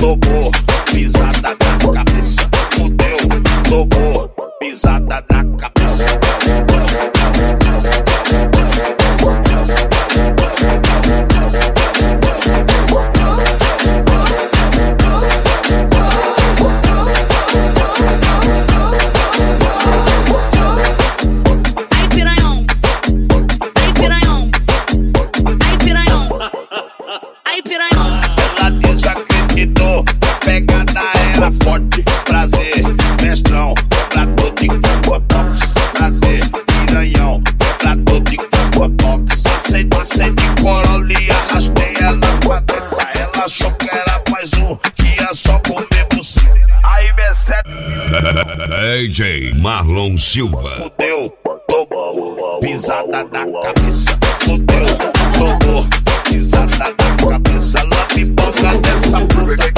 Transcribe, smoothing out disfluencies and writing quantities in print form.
tomou pisada na cabeça. Fudeu, tomou pisada na cabeça. Ela desacreditou, a pegada era forte. Prazer, mestrão, pra todo em campo box. Prazer, piranhão, pra todo em campo box. Passei de Corolla e arrastei ela pra dentro. Ela achou que era mais um, que ia só comer buceta. Aí percebe DJ Marlon Silva. Fudeu, tomou pisada na cabeça. Fudeu, tomou pisada na cabeça. Lambe boca dessa puta.